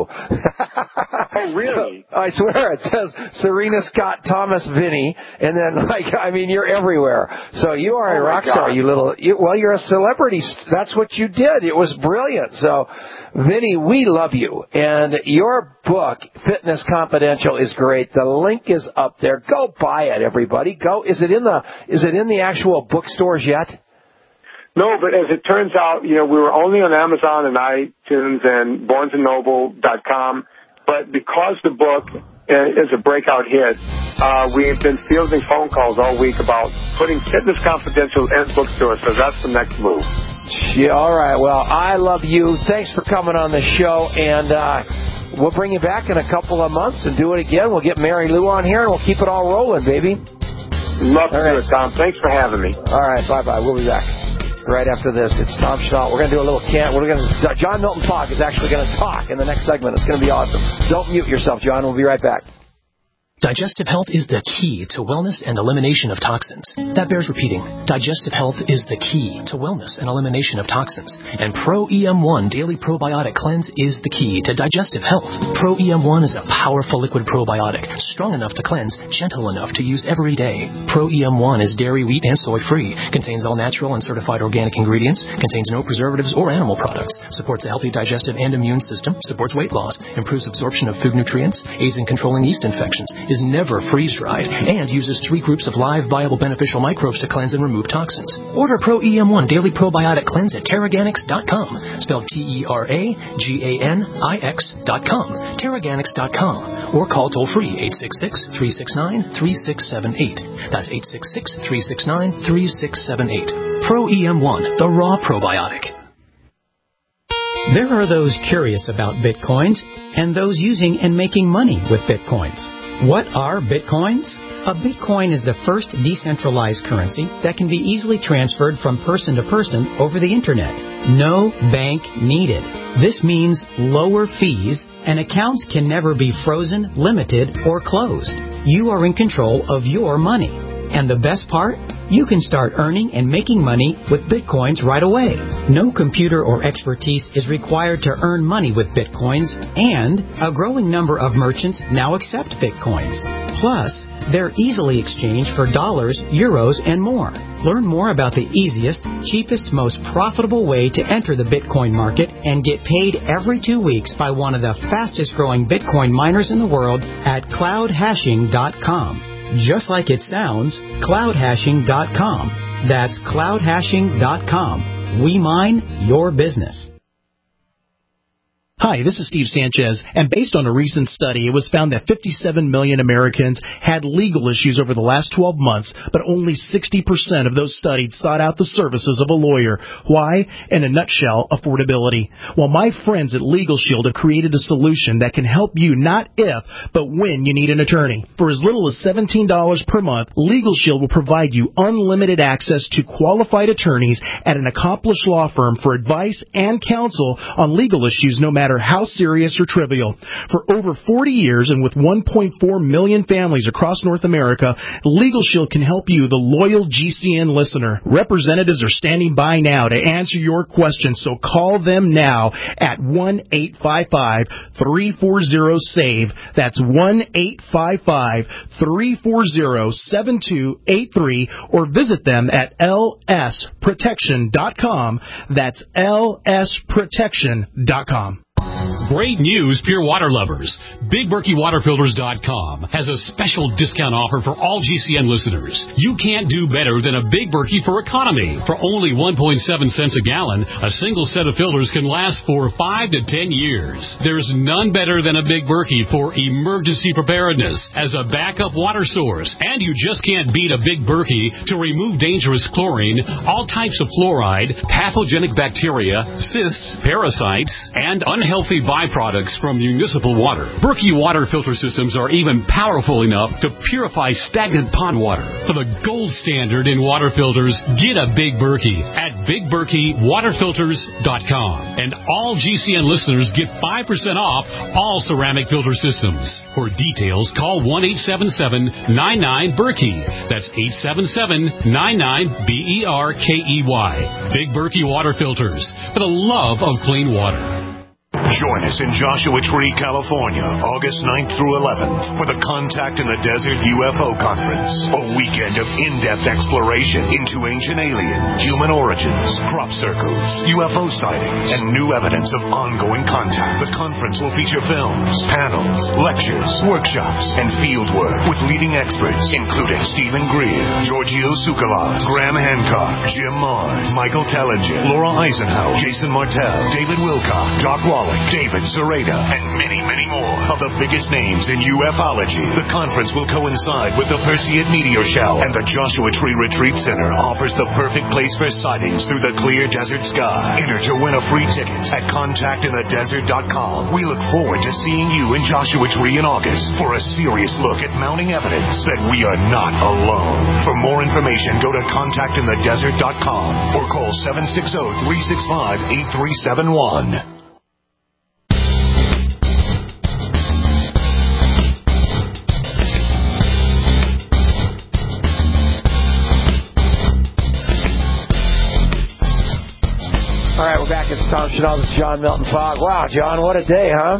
G: Oh, really?
A: So, I swear, it says Serena Scott Thomas Vinny, and then, like, I mean, you're everywhere. So you are
G: oh
A: a rock star, you little, you, well, you're a celebrity. That's what you did. It was brilliant. So, Vinny, we love you. And your book, Fitness Confidential, is great. The link is up there. Go buy it, everybody. Go. Is it in the is it in the actual bookstores yet?
G: No, but as it turns out, you know, we were only on Amazon and iTunes and Barnes and Noble dot com. But because the book is a breakout hit, uh, we've been fielding phone calls all week about putting Fitness Confidential in bookstores. So that's the next move.
A: Yeah, all right. Well, I love you. Thanks for coming on the show, and uh, we'll bring you back in a couple of months and do it again. We'll get Mary Lou on here, and we'll keep it all rolling, baby.
G: Love to do it, Tom. Thanks for having me.
A: All right, bye-bye. We'll be back right after this. It's Tom Schnault. We're going to do a little can. We're going to. John Milton Talk is actually going to talk in the next segment. It's going to be awesome. Don't mute yourself, John. We'll be right back.
N: Digestive health is the key to wellness and elimination of toxins. That bears repeating. Digestive health is the key to wellness and elimination of toxins. And Pro E M one Daily Probiotic Cleanse is the key to digestive health. Pro E M one is a powerful liquid probiotic, strong enough to cleanse, gentle enough to use every day. Pro E M one is dairy, wheat, and soy-free, contains all natural and certified organic ingredients, contains no preservatives or animal products, supports a healthy digestive and immune system, supports weight loss, improves absorption of food nutrients, aids in controlling yeast infections, is never freeze-dried, and uses three groups of live, viable, beneficial microbes to cleanse and remove toxins. Order Pro E M one Daily Probiotic Cleanse at Teraganix dot com, spelled T E R A G A N I X dot com, Teraganix dot com, or call toll-free eight six six, three six nine, three six seven eight. That's eight six six, three six nine, three six seven eight. Pro E M one, the raw probiotic.
O: There are those curious about Bitcoins and those using and making money with Bitcoins. What are Bitcoins? A Bitcoin is the first decentralized currency that can be easily transferred from person to person over the Internet. No bank needed. This means lower fees, and accounts can never be frozen, limited, or closed. You are in control of your money. And the best part? You can start earning and making money with Bitcoins right away. No computer or expertise is required to earn money with Bitcoins, and a growing number of merchants now accept Bitcoins. Plus, they're easily exchanged for dollars, euros, and more. Learn more about the easiest, cheapest, most profitable way to enter the Bitcoin market and get paid every two weeks by one of the fastest growing Bitcoin miners in the world at cloud hashing dot com. Just like it sounds, cloud hashing dot com. That's cloud hashing dot com. We mine your business.
P: Hi, this is Steve Sanchez, and based on a recent study, it was found that fifty-seven million Americans had legal issues over the last twelve months, but only sixty percent of those studied sought out the services of a lawyer. Why? In a nutshell, affordability. Well, my friends at Legal Shield have created a solution that can help you not if, but when you need an attorney. For as little as seventeen dollars per month, Legal Shield will provide you unlimited access to qualified attorneys at an accomplished law firm for advice and counsel on legal issues, no matter how serious or trivial. For over forty years and with one point four million families across North America, Legal Shield can help you, the loyal G C N listener. Representatives are standing by now to answer your questions, so call them now at one eight five five, three four zero, S A V E. That's one eight five five, three four zero, seven two eight three, or visit them at L S protection dot com. That's L S protection dot com.
Q: Great news, Pure Water lovers. Big Berkey Water Filters dot com has a special discount offer for all G C N listeners. You can't do better than a Big Berkey for economy. For only one point seven cents a gallon, a single set of filters can last for five to ten years. There's none better than a Big Berkey for emergency preparedness as a backup water source. And you just can't beat a Big Berkey to remove dangerous chlorine, all types of fluoride, pathogenic bacteria, cysts, parasites, and unhealthy byproducts from municipal water. Berkey water filter systems are even powerful enough to purify stagnant pond water. For the gold standard in water filters, get a Big Berkey at big berkey water filters dot com. And all G C N listeners get five percent off all ceramic filter systems. For details, call one eight seven seven nine nine Berkey. That's eight seven seven nine nine B E R K E Y. Big Berkey water filters for the love of clean water.
R: Join us in Joshua Tree, California, August ninth through eleventh for the Contact in the Desert U F O Conference, a weekend of in-depth exploration into ancient alien, human origins, crop circles, U F O sightings, and new evidence of ongoing contact. The conference will feature films, panels, lectures, workshops, and field work with leading experts, including Stephen Greer, Giorgio Tsoukalos, Graham Hancock, Jim Mars, Michael Tellinger, Laura Eisenhower, Jason Martell, David Wilcock, Doc Wallace, David Zareda, and many, many more of the biggest names in ufology. The conference will coincide with the Perseid Meteor Shower, and the Joshua Tree Retreat Center offers the perfect place for sightings through the clear desert sky. Enter to win a free ticket at contact in the desert dot com. We look forward to seeing you in Joshua Tree in August for a serious look at mounting evidence that we are not alone. For more information, go to contact in the desert dot com or call seven six zero, three six five, eight three seven one.
A: All right, we're back. It's Tom Chanel. This is John Milton Fogg. Wow, John, what a day, huh?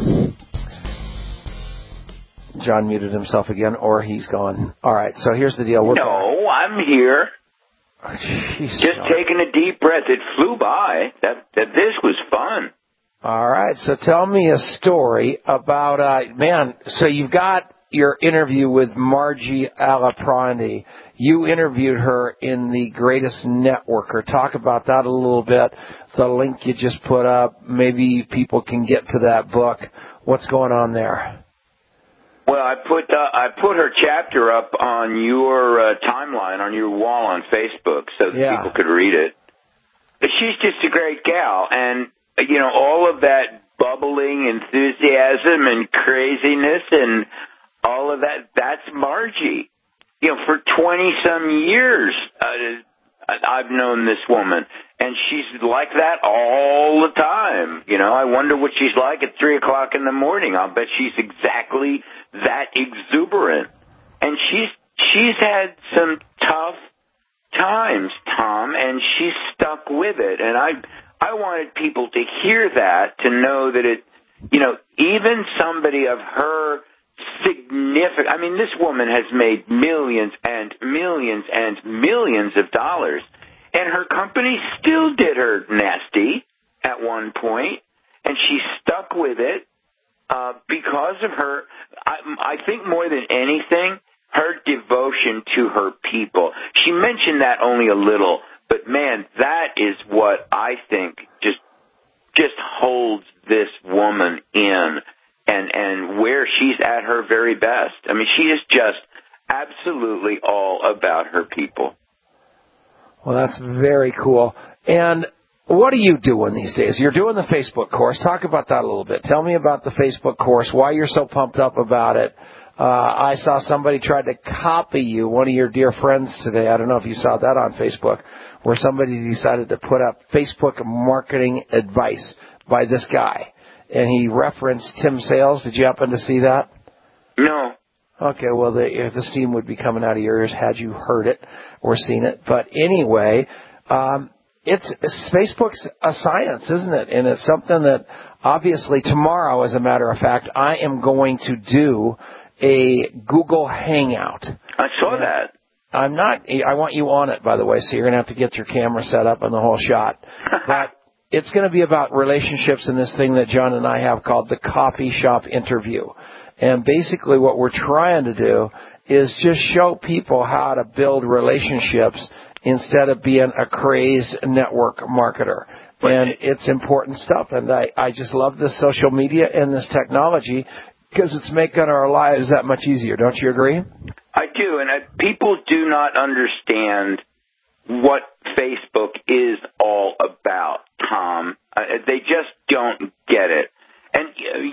A: John muted himself again, or he's gone. All right, so here's the deal. We're
M: no, I'm here.
A: Oh, geez,
M: Just
A: John.
M: taking a deep breath. It flew by. That that this was fun.
A: All right, so tell me a story about, uh, man, so you've got your interview with Margie Aliprandi. You interviewed her in The Greatest Networker. Talk about that a little bit. The link you just put up, maybe people can get to that book. What's going on there?
M: Well, I put uh, I put her chapter up on your uh, timeline, on your wall on Facebook, so that
A: yeah.
M: people could read it. But she's just a great gal, and, you know, all of that bubbling enthusiasm and craziness and all of that, that's Margie. You know, for twenty-some years, uh, I've known this woman, and she's like that all the time. You know, I wonder what she's like at three o'clock in the morning. I'll bet she's exactly that exuberant. And she's she's had some tough times, Tom, and she's stuck with it. And I I wanted people to hear that, to know that it, you know, even somebody of her significant, I mean, this woman has made millions and millions and millions of dollars, and her company still did her nasty at one point, and she stuck with it uh, because of her, I, I think more than anything, her devotion to her people. She mentioned that only a little, but man, that is what I think just just holds this woman in. And, and where she's at her very best. I mean, she is just absolutely all about her people.
A: Well, that's very cool. And what are you doing these days? You're doing the Facebook course. Talk about that a little bit. Tell me about the Facebook course, why you're so pumped up about it. Uh, I saw somebody tried to copy you, one of your dear friends today. I don't know if you saw that on Facebook, where somebody decided to put up Facebook marketing advice by this guy. And he referenced Tim Sales. Did you happen to see that?
M: No.
A: Okay, well, the, the steam would be coming out of your ears had you heard it or seen it. But anyway, um, it's, it's Facebook's a science, isn't it? And it's something that obviously tomorrow, as a matter of fact, I am going to do a Google Hangout.
M: I saw and that.
A: I'm not, I want you on it, by the way, so you're going to have to get your camera set up and the whole shot. But it's going to be about relationships in this thing that John and I have called the Coffee Shop Interview. And basically what we're trying to do is just show people how to build relationships instead of being a crazed network marketer. And it's important stuff. And I, I just love this social media and this technology because it's making our lives that much easier. Don't you agree?
M: I do. And I, people do not understand what Facebook is all about, Tom. Uh, they just don't get it. And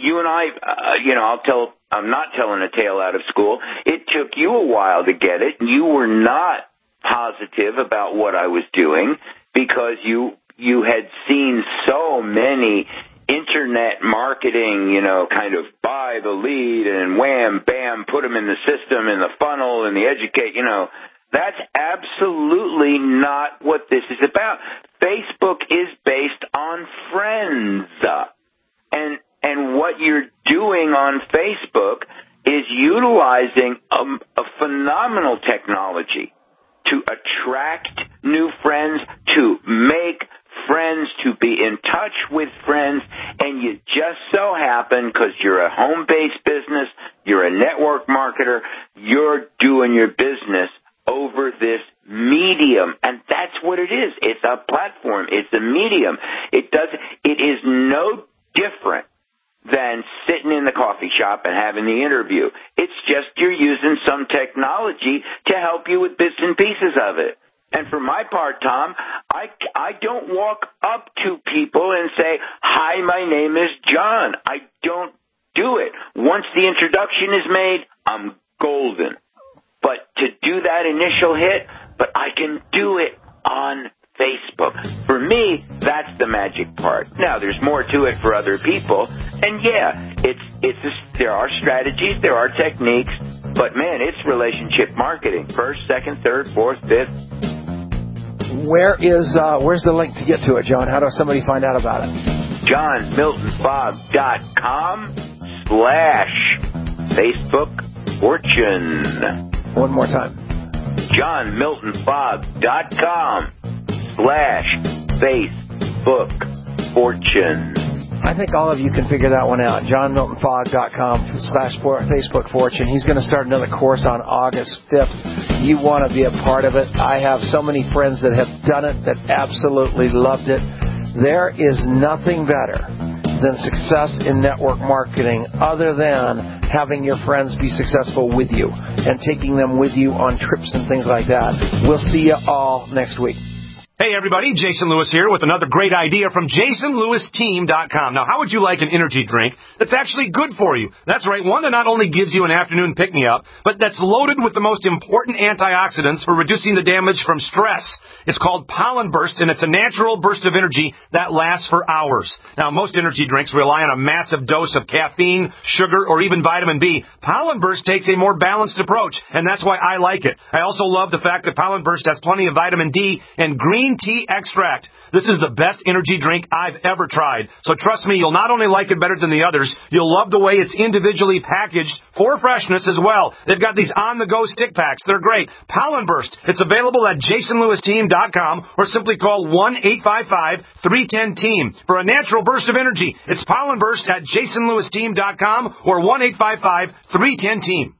M: you and I, uh, you know, I'll tell, I'm not telling a tale out of school. It took you a while to get it. You were not positive about what I was doing because you, you had seen so many internet marketing, you know, kind of buy the lead and wham, bam, put them in the system, in the funnel, and the educate, you know. That's absolutely not what this is about. Facebook is based on friends. And and what you're doing on Facebook is utilizing a, a phenomenal technology to attract new friends, to make friends, to be in touch with friends, and you just so happen, because you're a home-based business, you're a network marketer, you're doing your business over this medium, and that's what it is. It's a platform. It's a medium. It does. It is no different than sitting in the coffee shop and having the interview. It's just you're using some technology to help you with bits and pieces of it. And for my part, Tom, I, I don't walk up to people and say, hi, my name is John. I don't do it. Once the introduction is made, I'm golden. But to do that initial hit, but I can do it on Facebook. For me, that's the magic part. Now, there's more to it for other people. And yeah, it's, it's a, there are strategies, there are techniques, but man, it's relationship marketing. First, second, third, fourth, fifth.
A: Where is uh, where's the link to get to it, John? How does somebody find out about it?
M: john milton fogg dot com slash Facebook Fortune.
A: One more time.
M: john milton fogg dot com slash Facebook Fortune.
A: I think all of you can figure that one out. john milton fogg dot com slash Facebook Fortune. He's going to start another course on August fifth. You want to be a part of it. I have so many friends that have done it that absolutely loved it. There is nothing better than success in network marketing other than having your friends be successful with you and taking them with you on trips and things like that. We'll see you all next week.
S: Hey everybody, Jason Lewis here with another great idea from Jason Lewis Team dot com. Now, how would you like an energy drink that's actually good for you? That's right, one that not only gives you an afternoon pick-me-up, but that's loaded with the most important antioxidants for reducing the damage from stress. It's called Pollen Burst, and it's a natural burst of energy that lasts for hours. Now, most energy drinks rely on a massive dose of caffeine, sugar, or even vitamin B. Pollen Burst takes a more balanced approach, and that's why I like it. I also love the fact that Pollen Burst has plenty of vitamin D and green tea extract. This is the best energy drink I've ever tried. So trust me, you'll not only like it better than the others, you'll love the way it's individually packaged for freshness as well. They've got these on-the-go stick packs. They're great. Pollen Burst. It's available at Jason Lewis Team dot com or simply call one eight five five, three one zero, team for a natural burst of energy. It's Pollen Burst at Jason Lewis Team dot com or one eight five five, three one zero, team.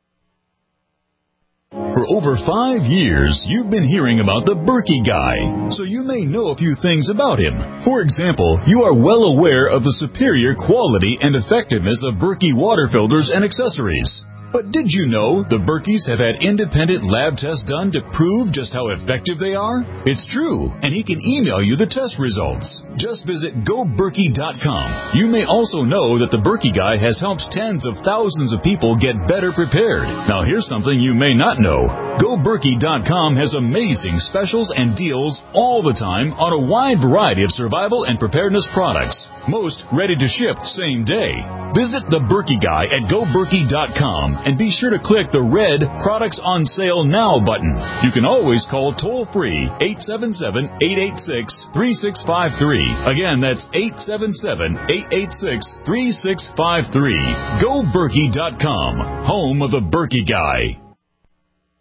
F: For over five years, you've been hearing about the Berkey Guy, so you may know a few things about him. For example, you are well aware of the superior quality and effectiveness of Berkey water filters and accessories. But did you know the Berkeys have had independent lab tests done to prove just how effective they are? It's true, and he can email you the test results. Just visit go berkey dot com. You may also know that the Berkey Guy has helped tens of thousands of people get better prepared. Now here's something you may not know. go berkey dot com has amazing specials and deals all the time on a wide variety of survival and preparedness products. Most ready to ship same day. Visit the Berkey Guy at go berkey dot com and be sure to click the red Products on Sale Now button. You can always call toll-free eight seven seven, eight eight six, three six five three. Again, that's eight seven seven, eight eight six, three six five three. go berkey dot com, home of the Berkey Guy.